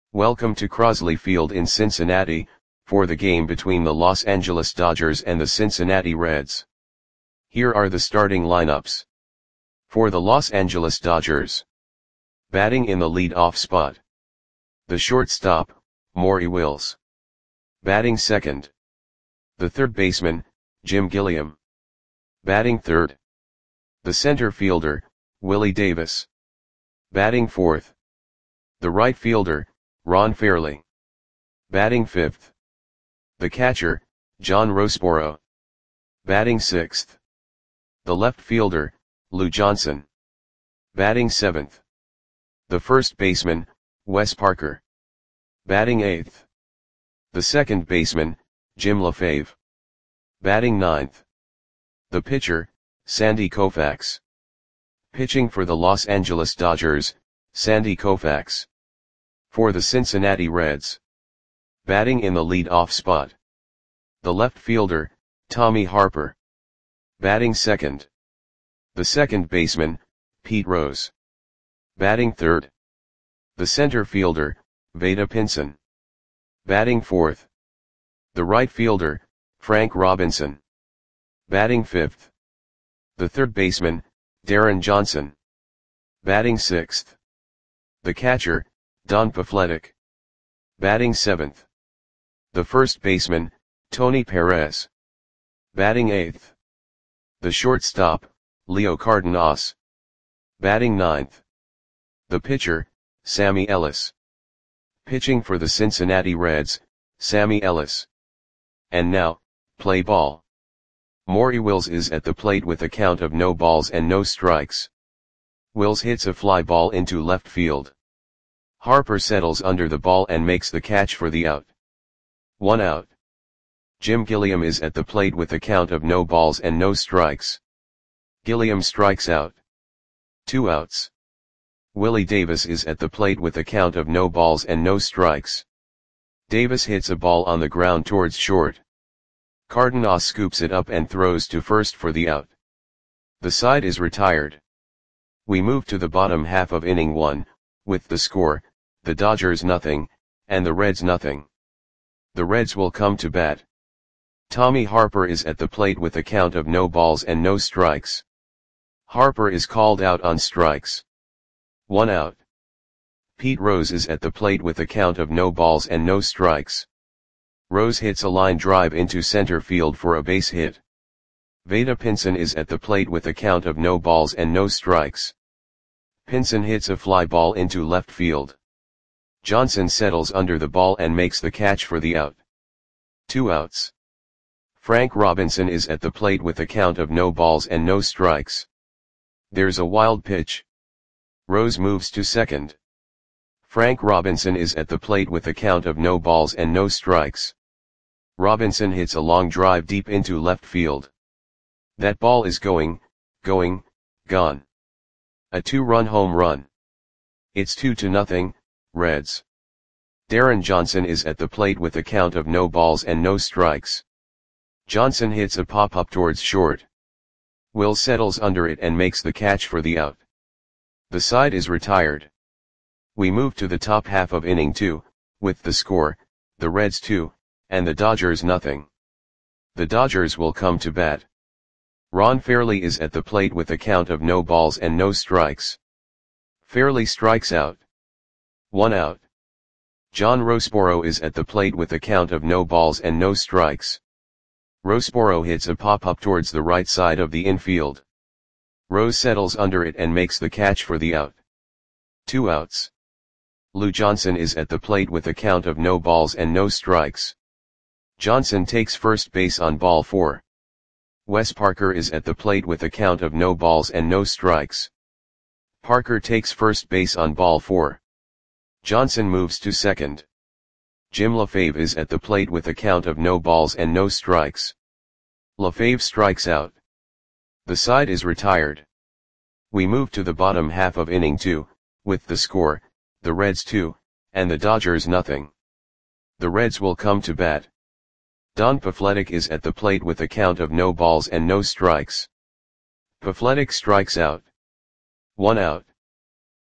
Welcome to Crosley Field in Cincinnati, for the game between the Los Angeles Dodgers and the Cincinnati Reds. Here are the starting lineups. For the Los Angeles Dodgers. Batting in the lead-off spot. The shortstop, Maury Wills. Batting second. The third baseman, Jim Gilliam. Batting third. The center fielder, Willie Davis. Batting fourth. The right fielder, Ron Fairly. Batting fifth. The catcher, John Roseboro. Batting sixth. The left fielder, Lou Johnson. Batting seventh. The first baseman, Wes Parker. Batting eighth. The second baseman, Jim LaFave. Batting ninth. The pitcher, Sandy Koufax. Pitching for the Los Angeles Dodgers, Sandy Koufax. For the Cincinnati Reds. Batting in the lead-off spot. The left fielder, Tommy Harper. Batting second. The second baseman, Pete Rose. Batting third. The center fielder, Vada Pinson. Batting fourth. The right fielder, Frank Robinson. Batting fifth. The third baseman, Darren Johnson. Batting sixth. The catcher, Don Pafletic. Batting seventh. The first baseman, Tony Perez. Batting eighth. The shortstop, Leo Cardenas. Batting ninth. The pitcher, Sammy Ellis. Pitching for the Cincinnati Reds, Sammy Ellis. And now, play ball. Maury Wills is at the plate with a count of no balls and no strikes. Wills hits a fly ball into left field. Harper settles under the ball and makes the catch for the out. 1 out. Jim Gilliam is at the plate with a count of no balls and no strikes. Gilliam strikes out. 2 outs. Willie Davis is at the plate with a count of no balls and no strikes. Davis hits a ball on the ground towards short. Cardenas scoops it up and throws to first for the out. The side is retired. We move to the bottom half of inning 1, with the score, the Dodgers nothing, and the Reds nothing. The Reds will come to bat. Tommy Harper is at the plate with a count of no balls and no strikes. Harper is called out on strikes. 1 out. Pete Rose is at the plate with a count of no balls and no strikes. Rose hits a line drive into center field for a base hit. Vada Pinson is at the plate with a count of no balls and no strikes. Pinson hits a fly ball into left field. Johnson settles under the ball and makes the catch for the out. 2 outs. Frank Robinson is at the plate with a count of no balls and no strikes. There's a wild pitch. Rose moves to second. Frank Robinson is at the plate with a count of no balls and no strikes. Robinson hits a long drive deep into left field. That ball is gone. A 2-run home run. It's 2-0, Reds. Darren Johnson is at the plate with a count of no balls and no strikes. Johnson hits a pop-up towards short. Will settles under it and makes the catch for the out. The side is retired. We move to the top half of inning 2, with the score, the Reds 2, and the Dodgers nothing. The Dodgers will come to bat. Ron Fairly is at the plate with a count of no balls and no strikes. Fairly strikes out. 1 out. John Roseboro is at the plate with a count of no balls and no strikes. Roseboro hits a pop-up towards the right side of the infield. Rose settles under it and makes the catch for the out. 2 outs. Lou Johnson is at the plate with a count of no balls and no strikes. Johnson takes first base on ball 4. Wes Parker is at the plate with a count of no balls and no strikes. Parker takes first base on ball 4. Johnson moves to second. Jim LaFave is at the plate with a count of no balls and no strikes. LaFave strikes out. The side is retired. We move to the bottom half of inning 2, with the score, the Reds 2, and the Dodgers nothing. The Reds will come to bat. Don Pafletic is at the plate with a count of no balls and no strikes. Pafletic strikes out. 1 out.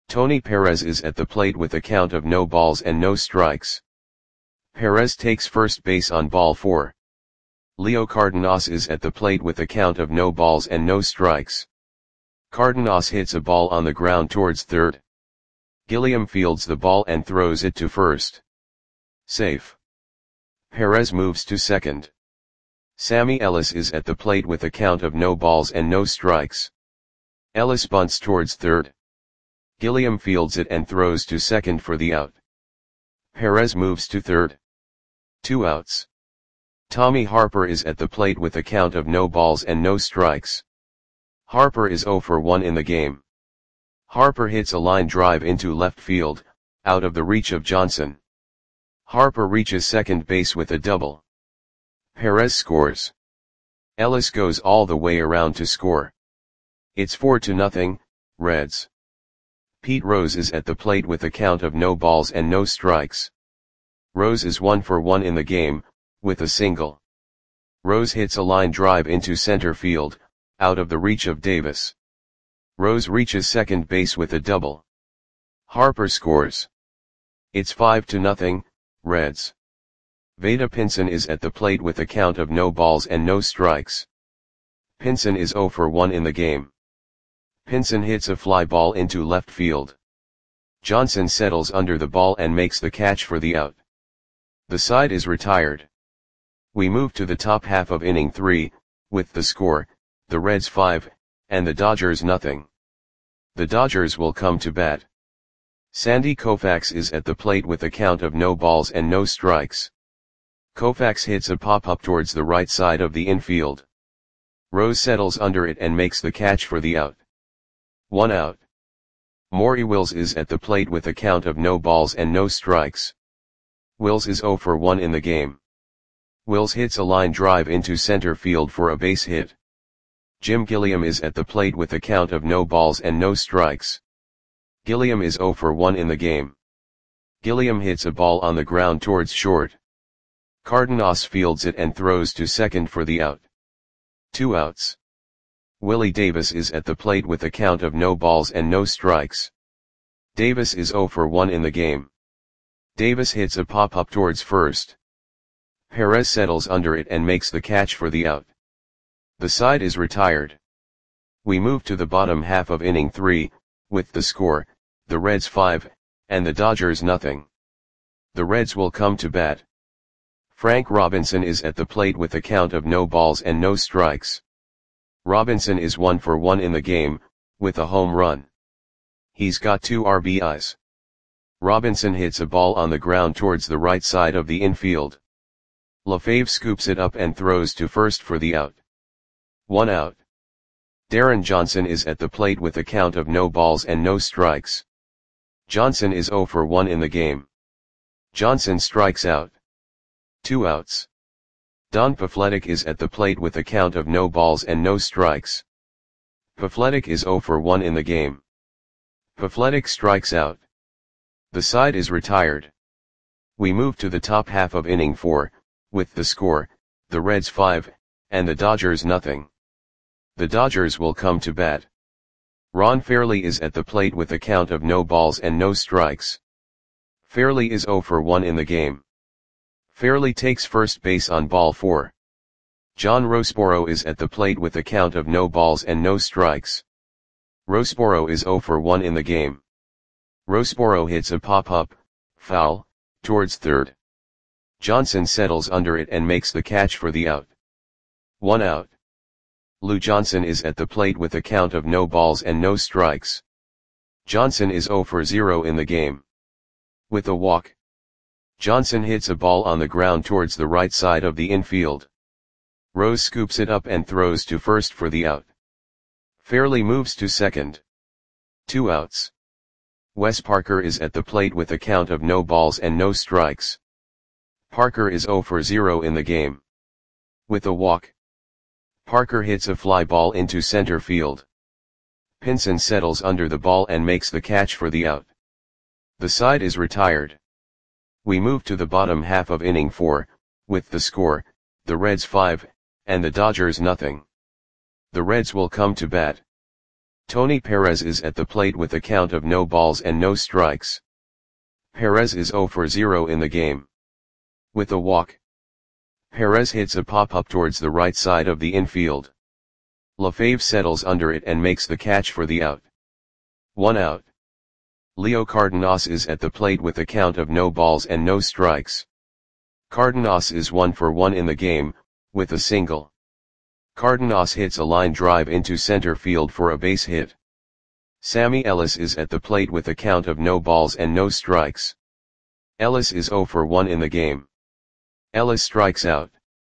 Tony Perez is at the plate with a count of no balls and no strikes. Perez takes first base on ball 4. Leo Cardenas is at the plate with a count of no balls and no strikes. Cardenas hits a ball on the ground towards third. Gilliam fields the ball and throws it to first. Safe. Perez moves to second. Sammy Ellis is at the plate with a count of no balls and no strikes. Ellis bunts towards third. Gilliam fields it and throws to second for the out. Perez moves to third. 2 outs. Tommy Harper is at the plate with a count of no balls and no strikes. Harper is 0 for 1 in the game. Harper hits a line drive into left field, out of the reach of Johnson. Harper reaches second base with a double. Perez scores. Ellis goes all the way around to score. It's 4-0, Reds. Pete Rose is at the plate with a count of no balls and no strikes. Rose is 1 for 1 in the game, with a single. Rose hits a line drive into center field, out of the reach of Davis. Rose reaches second base with a double. Harper scores. It's 5-0, Reds. Vada Pinson is at the plate with a count of no balls and no strikes. Pinson is 0 for 1 in the game. Pinson hits a fly ball into left field. Johnson settles under the ball and makes the catch for the out. The side is retired. We move to the top half of inning 3, with the score, the Reds 5, and the Dodgers nothing. The Dodgers will come to bat. Sandy Koufax is at the plate with a count of no balls and no strikes. Koufax hits a pop-up towards the right side of the infield. Rose settles under it and makes the catch for the out. 1 out. Maury Wills is at the plate with a count of no balls and no strikes. Wills is 0 for 1 in the game. Wills hits a line drive into center field for a base hit. Jim Gilliam is at the plate with a count of no balls and no strikes. Gilliam is 0 for 1 in the game. Gilliam hits a ball on the ground towards short. Cardenas fields it and throws to second for the out. 2 outs. Willie Davis is at the plate with a count of no balls and no strikes. Davis is 0 for 1 in the game. Davis hits a pop-up towards first. Perez settles under it and makes the catch for the out. The side is retired. We move to the bottom half of inning 3, with the score, the Reds 5, and the Dodgers nothing. The Reds will come to bat. Frank Robinson is at the plate with a count of no balls and no strikes. Robinson is 1 for 1 in the game, with a home run. He's got 2 RBIs. Robinson hits a ball on the ground towards the right side of the infield. LaFave scoops it up and throws to first for the out. 1 out. Darren Johnson is at the plate with a count of no balls and no strikes. Johnson is 0 for 1 in the game. Johnson strikes out. 2 outs. Don Pafletic is at the plate with a count of no balls and no strikes. Pafletic is 0 for 1 in the game. Pafletic strikes out. The side is retired. We move to the top half of inning 4, with the score, the Reds 5, and the Dodgers nothing. The Dodgers will come to bat. Ron Fairley is at the plate with a count of no balls and no strikes. Fairley is 0 for 1 in the game. Fairley takes first base on ball 4. John Roseboro is at the plate with a count of no balls and no strikes. Roseboro is 0 for 1 in the game. Roseboro hits a pop-up, foul, towards third. Johnson settles under it and makes the catch for the out. 1 out. Lou Johnson is at the plate with a count of no balls and no strikes. Johnson is 0 for 0 in the game. With a walk. Johnson hits a ball on the ground towards the right side of the infield. Rose scoops it up and throws to first for the out. Fairley moves to second. 2 outs. Wes Parker is at the plate with a count of no balls and no strikes. Parker is 0 for 0 in the game. With a walk. Parker hits a fly ball into center field. Pinson settles under the ball and makes the catch for the out. The side is retired. We move to the bottom half of inning 4, with the score, the Reds 5, and the Dodgers nothing. The Reds will come to bat. Tony Perez is at the plate with a count of no balls and no strikes. Perez is 0 for 0 in the game. With a walk, Perez hits a pop-up towards the right side of the infield. LaFave settles under it and makes the catch for the out. 1 out. Leo Cardenas is at the plate with a count of no balls and no strikes. Cardenas is 1 for 1 in the game, with a single. Cardenas hits a line drive into center field for a base hit. Sammy Ellis is at the plate with a count of no balls and no strikes. Ellis is 0 for 1 in the game. Ellis strikes out.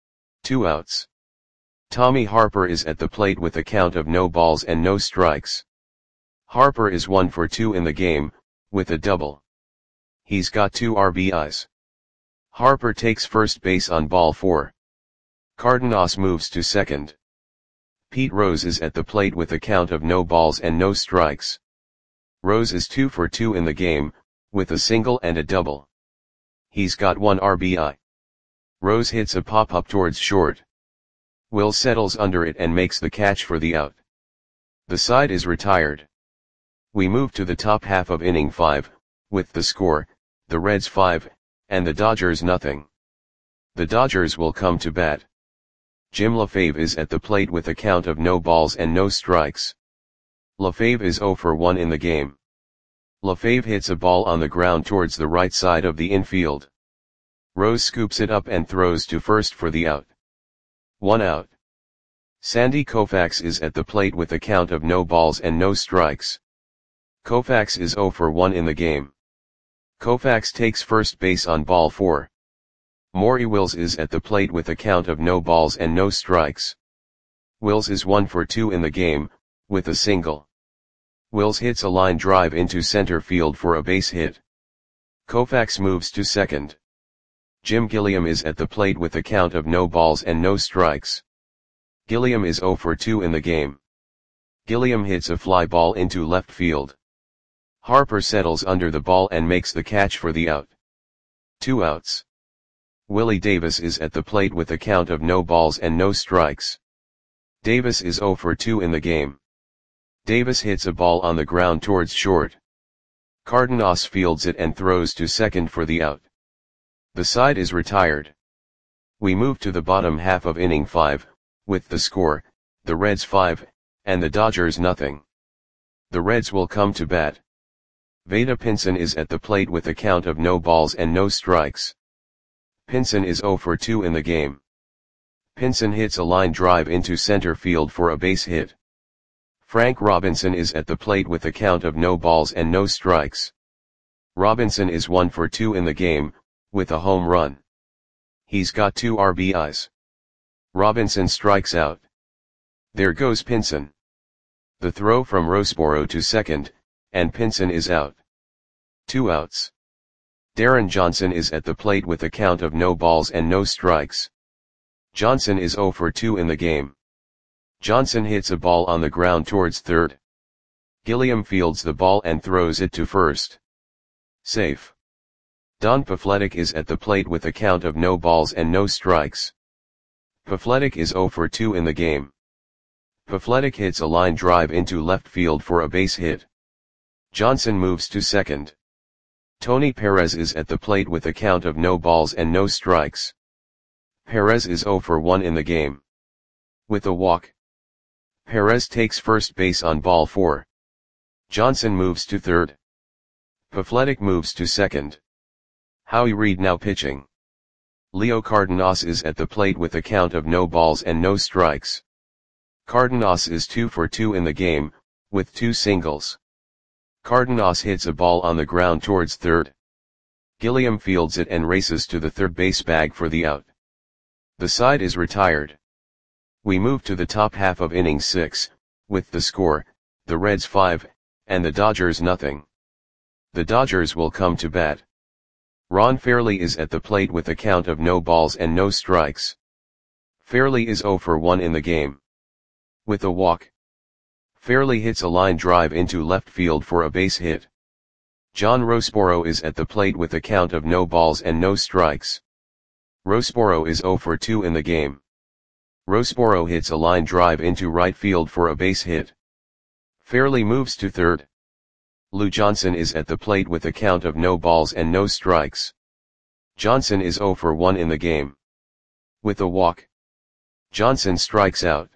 2 outs. Tommy Harper is at the plate with a count of no balls and no strikes. Harper is 1 for 2 in the game, with a double. He's got 2 RBIs. Harper takes first base on ball 4. Cardenas moves to second. Pete Rose is at the plate with a count of no balls and no strikes. Rose is 2 for 2 in the game, with a single and a double. He's got 1 RBI. Rose hits a pop-up towards short. Will settles under it and makes the catch for the out. The side is retired. We move to the top half of inning 5, with the score, the Reds 5, and the Dodgers nothing. The Dodgers will come to bat. Jim LaFave is at the plate with a count of no balls and no strikes. LaFave is 0 for 1 in the game. LaFave hits a ball on the ground towards the right side of the infield. Rose scoops it up and throws to first for the out. 1 out. Sandy Koufax is at the plate with a count of no balls and no strikes. Koufax is 0 for 1 in the game. Koufax takes first base on ball 4. Maury Wills is at the plate with a count of no balls and no strikes. Wills is 1 for 2 in the game, with a single. Wills hits a line drive into center field for a base hit. Koufax moves to second. Jim Gilliam is at the plate with a count of no balls and no strikes. Gilliam is 0 for 2 in the game. Gilliam hits a fly ball into left field. Harper settles under the ball and makes the catch for the out. 2 outs. Willie Davis is at the plate with a count of no balls and no strikes. Davis is 0 for 2 in the game. Davis hits a ball on the ground towards short. Cardenas fields it and throws to second for the out. The side is retired. We move to the bottom half of inning 5, with the score, the Reds 5, and the Dodgers nothing. The Reds will come to bat. Vada Pinson is at the plate with a count of no balls and no strikes. Pinson is 0 for 2 in the game. Pinson hits a line drive into center field for a base hit. Frank Robinson is at the plate with a count of no balls and no strikes. Robinson is 1 for 2 in the game, with a home run. He's got 2 RBIs. Robinson strikes out. There goes Pinson. The throw from Roseboro to second, and Pinson is out. 2 outs. Darren Johnson is at the plate with a count of no balls and no strikes. Johnson is 0 for 2 in the game. Johnson hits a ball on the ground towards third. Gilliam fields the ball and throws it to first. Safe. Don Pafletic is at the plate with a count of no balls and no strikes. Pafletic is 0 for 2 in the game. Pafletic hits a line drive into left field for a base hit. Johnson moves to second. Tony Perez is at the plate with a count of no balls and no strikes. Perez is 0 for 1 in the game. With a walk, Perez takes first base on ball 4. Johnson moves to third. Pafletic moves to second. Howie Reed now pitching. Leo Cardenas is at the plate with a count of no balls and no strikes. Cardenas is 2 for 2 in the game, with 2 singles. Cardenas hits a ball on the ground towards third. Gilliam fields it and races to the third base bag for the out. The side is retired. We move to the top half of inning 6, with the score, the Reds 5, and the Dodgers nothing. The Dodgers will come to bat. Ron Fairly is at the plate with a count of no balls and no strikes. Fairly is 0 for 1 in the game. With a walk, Fairly hits a line drive into left field for a base hit. John Roseboro is at the plate with a count of no balls and no strikes. Roseboro is 0 for 2 in the game. Roseboro hits a line drive into right field for a base hit. Fairley moves to third. Lou Johnson is at the plate with a count of no balls and no strikes. Johnson is 0 for 1 in the game. With a walk, Johnson strikes out.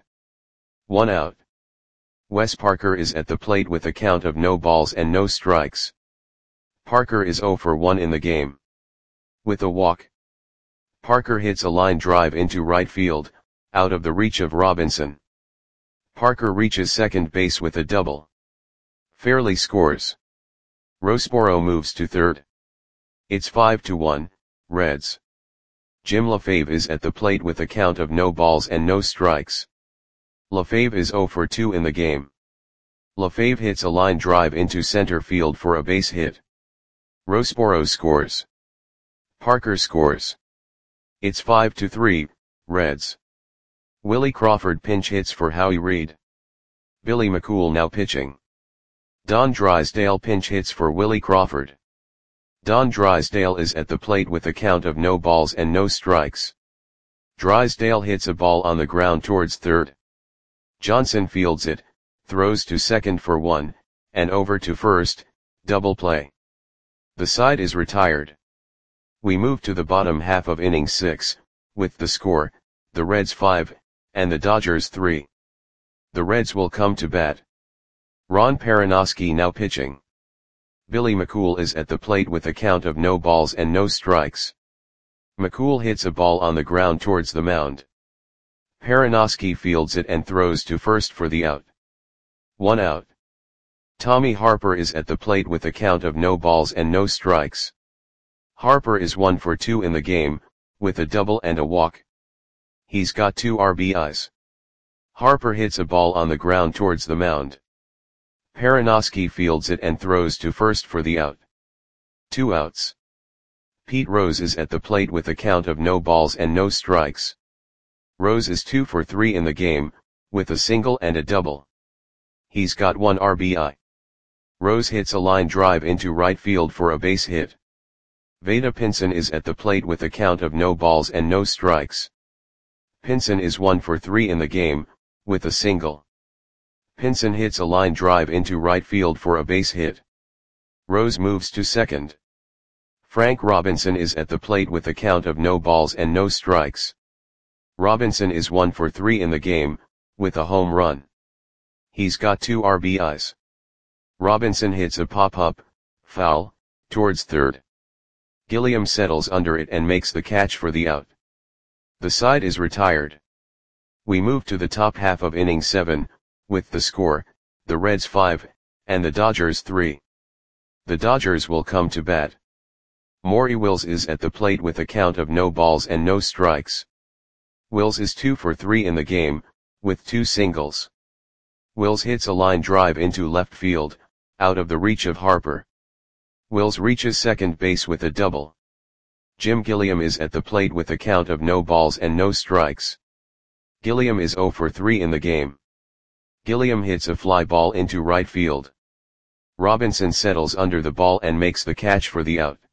1 out. Wes Parker is at the plate with a count of no balls and no strikes. Parker is 0 for 1 in the game. With a walk, Parker hits a line drive into right field, out of the reach of Robinson. Parker reaches second base with a double. Fairley scores. Roseboro moves to third. It's 5-1, Reds. Jim LaFave is at the plate with a count of no balls and no strikes. LaFave is 0 for 2 in the game. LaFave hits a line drive into center field for a base hit. Roseboro scores. Parker scores. It's 5-3, Reds. Willie Crawford pinch hits for Howie Reed. Billy McCool now pitching. Don Drysdale pinch hits for Willie Crawford. Don Drysdale is at the plate with a count of no balls and no strikes. Drysdale hits a ball on the ground towards third. Johnson fields it, throws to second for 1, and over to first, double play. The side is retired. We move to the bottom half of inning 6, with the score, the Reds 5, and the Dodgers 3. The Reds will come to bat. Ron Perranoski now pitching. Billy McCool is at the plate with a count of no balls and no strikes. McCool hits a ball on the ground towards the mound. Perranoski fields it and throws to first for the out. 1 out. Tommy Harper is at the plate with a count of no balls and no strikes. Harper is 1 for 2 in the game, with a double and a walk. He's got 2 RBIs. Harper hits a ball on the ground towards the mound. Perranoski fields it and throws to first for the out. 2 outs. Pete Rose is at the plate with a count of no balls and no strikes. Rose is 2 for 3 in the game, with a single and a double. He's got 1 RBI. Rose hits a line drive into right field for a base hit. Vada Pinson is at the plate with a count of no balls and no strikes. Pinson is 1 for 3 in the game, with a single. Pinson hits a line drive into right field for a base hit. Rose moves to second. Frank Robinson is at the plate with a count of no balls and no strikes. Robinson is 1 for 3 in the game, with a home run. He's got 2 RBIs. Robinson hits a pop-up, foul, towards third. Gilliam settles under it and makes the catch for the out. The side is retired. We move to the top half of inning 7, with the score, the Reds 5, and the Dodgers 3. The Dodgers will come to bat. Maury Wills is at the plate with a count of no balls and no strikes. Wills is 2 for 3 in the game, with 2 singles. Wills hits a line drive into left field, out of the reach of Harper. Wills reaches second base with a double. Jim Gilliam is at the plate with a count of no balls and no strikes. Gilliam is 0 for 3 in the game. Gilliam hits a fly ball into right field. Robinson settles under the ball and makes the catch for the out.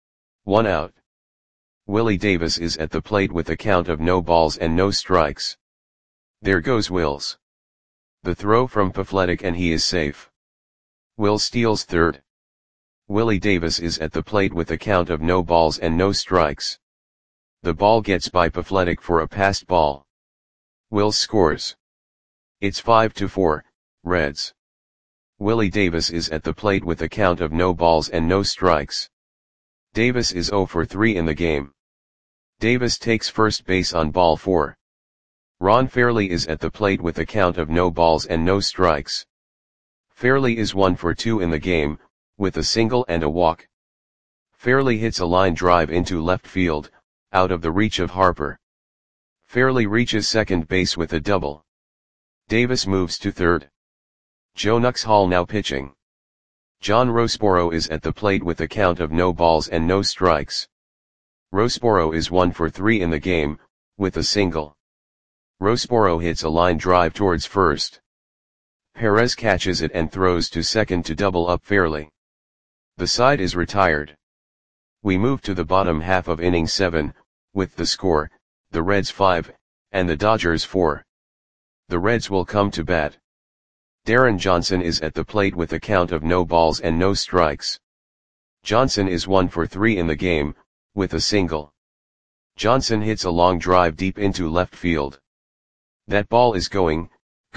1 out. Willie Davis is at the plate with a count of no balls and no strikes. There goes Wills. The throw from Pafletic and he is safe. Wills steals third. Willie Davis is at the plate with a count of no balls and no strikes. The ball gets by Pafletic for a passed ball. Wills scores. It's 5-4, Reds. Willie Davis is at the plate with a count of no balls and no strikes. Davis is 0 for 3 in the game. Davis takes first base on ball 4. Ron Fairley is at the plate with a count of no balls and no strikes. Fairley is 1 for 2 in the game, with a single and a walk. Fairley hits a line drive into left field, out of the reach of Harper. Fairley reaches second base with a double. Davis moves to third. Joe Nuxhall now pitching. John Roseboro is at the plate with a count of no balls and no strikes. Roseboro is 1 for 3 in the game, with a single. Roseboro hits a line drive towards first. Perez catches it and throws to second to double up Fairley. The side is retired. We move to the bottom half of inning 7, with the score, the Reds 5, and the Dodgers 4. The Reds will come to bat. Darren Johnson is at the plate with a count of no balls and no strikes. Johnson is 1 for 3 in the game, with a single. Johnson hits a long drive deep into left field. That ball is going,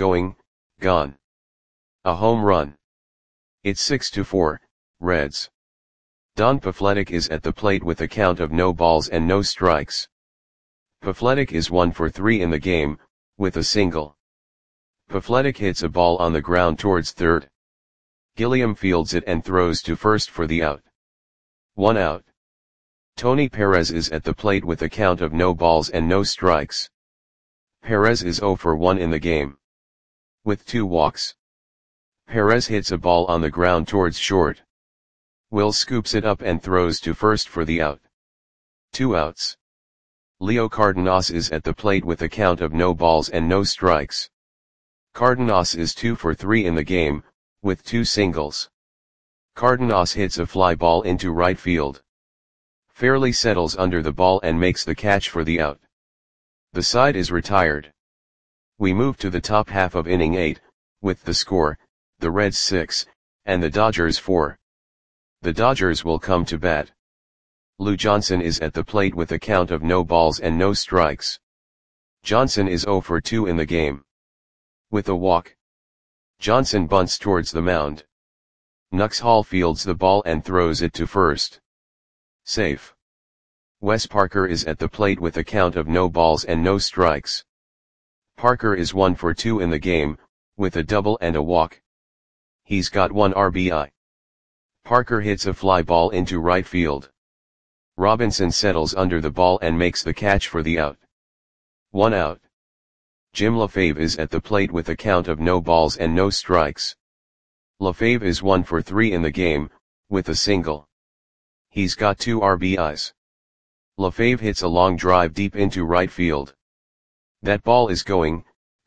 gone. A home run. It's 6-4, Reds. Don Pafletic is at the plate with a count of no balls and no strikes. Pafletic is 1 for 3 in the game, with a single. Pafletic hits a ball on the ground towards third. Gilliam fields it and throws to first for the out. 1 out. Tony Perez is at the plate with a count of no balls and no strikes. Perez is 0 for 1 in the game. With 2 walks. Perez hits a ball on the ground towards short. Will scoops it up and throws to first for the out. 2 outs. Leo Cardenas is at the plate with a count of no balls and no strikes. Cardenas is 2 for 3 in the game, with 2 singles. Cardenas hits a fly ball into right field. Fairly settles under the ball and makes the catch for the out. The side is retired. We move to the top half of inning 8, with the score, the Reds 6, and the Dodgers 4. The Dodgers will come to bat. Lou Johnson is at the plate with a count of no balls and no strikes. Johnson is 0 for 2 in the game. With a walk. Johnson bunts towards the mound. Nux Hall fields the ball and throws it to first. Safe. Wes Parker is at the plate with a count of no balls and no strikes. Parker is 1 for 2 in the game, with a double and a walk. He's got 1 RBI. Parker hits a fly ball into right field. Robinson settles under the ball and makes the catch for the out. 1 out. Jim LaFave is at the plate with a count of no balls and no strikes. LaFave is 1 for 3 in the game, with a single. He's got 2 RBIs. LaFave hits a long drive deep into right field. That ball is going,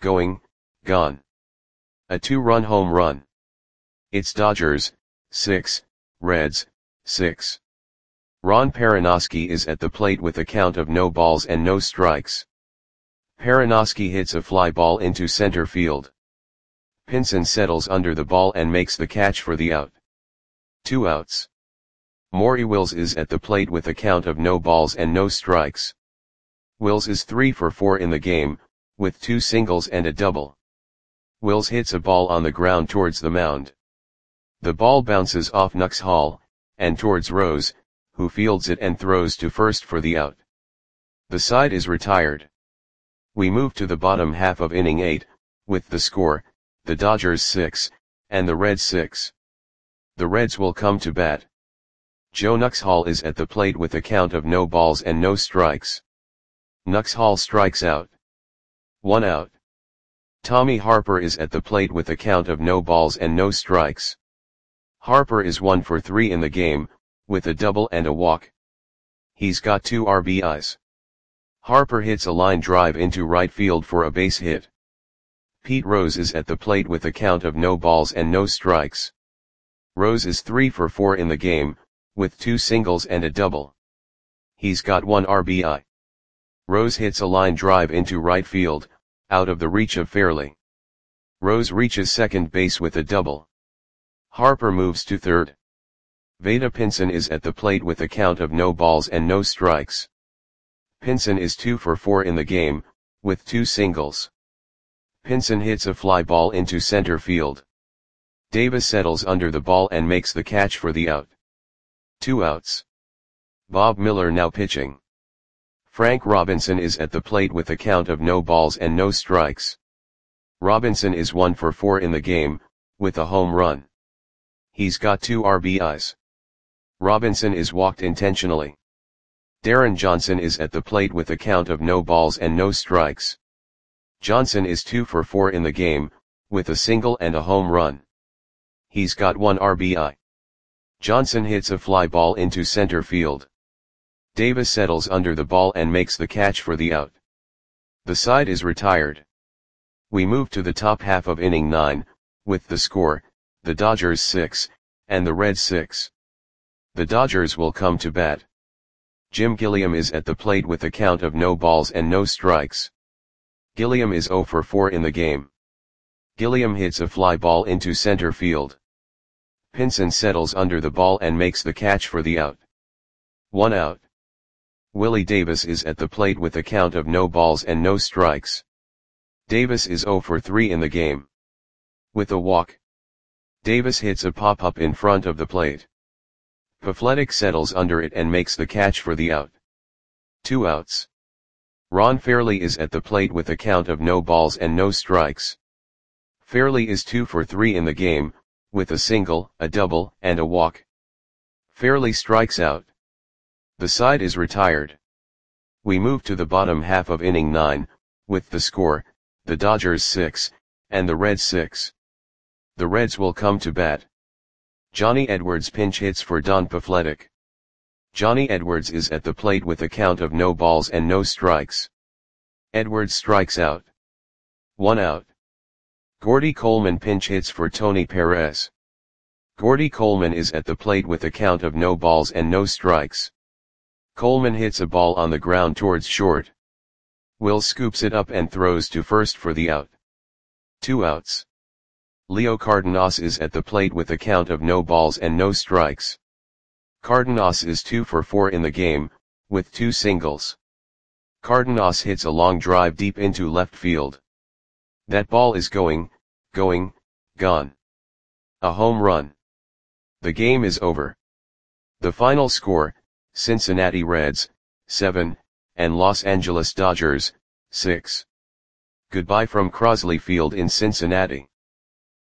gone. A 2-run home run. It's Dodgers, 6, Reds, 6. Ron Perinoski is at the plate with a count of no balls and no strikes. Perinoski hits a fly ball into center field. Pinson settles under the ball and makes the catch for the out. 2 outs. Maury Wills is at the plate with a count of no balls and no strikes. Wills is 3 for 4 in the game, with 2 singles and a double. Wills hits a ball on the ground towards the mound. The ball bounces off Nux Hall, and towards Rose, who fields it and throws to first for the out. The side is retired. We move to the bottom half of inning 8, with the score, the Dodgers 6, and the Reds 6. The Reds will come to bat. Joe Nux Hall is at the plate with a count of no balls and no strikes. Nux Hall strikes out. 1 out. Tommy Harper is at the plate with a count of no balls and no strikes. Harper is 1 for 3 in the game, with a double and a walk. He's got 2 RBIs. Harper hits a line drive into right field for a base hit. Pete Rose is at the plate with a count of no balls and no strikes. Rose is 3 for 4 in the game, with 2 singles and a double. He's got 1 RBI. Rose hits a line drive into right field, out of the reach of Fairley. Rose reaches second base with a double. Harper moves to third. Vada Pinson is at the plate with a count of no balls and no strikes. Pinson is 2 for 4 in the game, with 2 singles. Pinson hits a fly ball into center field. Davis settles under the ball and makes the catch for the out. 2 outs. Bob Miller now pitching. Frank Robinson is at the plate with a count of no balls and no strikes. Robinson is 1 for 4 in the game, with a home run. He's got 2 RBIs. Robinson is walked intentionally. Darren Johnson is at the plate with a count of no balls and no strikes. Johnson is 2 for 4 in the game, with a single and a home run. He's got 1 RBI. Johnson hits a fly ball into center field. Davis settles under the ball and makes the catch for the out. The side is retired. We move to the top half of inning 9, with the score, the Dodgers 6, and the Reds 6. The Dodgers will come to bat. Jim Gilliam is at the plate with a count of no balls and no strikes. Gilliam is 0 for 4 in the game. Gilliam hits a fly ball into center field. Pinson settles under the ball and makes the catch for the out. 1 out. Willie Davis is at the plate with a count of no balls and no strikes. Davis is 0 for 3 in the game. With a walk, Davis hits a pop-up in front of the plate. Pafletic settles under it and makes the catch for the out. 2 outs. Ron Fairly is at the plate with a count of no balls and no strikes. Fairly is 2 for 3 in the game, with a single, a double, and a walk. Fairly strikes out. The side is retired. We move to the bottom half of inning 9, with the score, the Dodgers 6, and the Reds 6. The Reds will come to bat. Johnny Edwards pinch hits for Don Pafletic. Johnny Edwards is at the plate with a count of no balls and no strikes. Edwards strikes out. 1 out. Gordy Coleman pinch hits for Tony Perez. Gordy Coleman is at the plate with a count of no balls and no strikes. Coleman hits a ball on the ground towards short. Will scoops it up and throws to first for the out. 2 outs. Leo Cardenas is at the plate with a count of no balls and no strikes. Cardenas is 2 for 4 in the game, with 2 singles. Cardenas hits a long drive deep into left field. That ball is going, gone. A home run. The game is over. The final score, Cincinnati Reds, 7, and Los Angeles Dodgers, 6. Goodbye from Crosley Field in Cincinnati.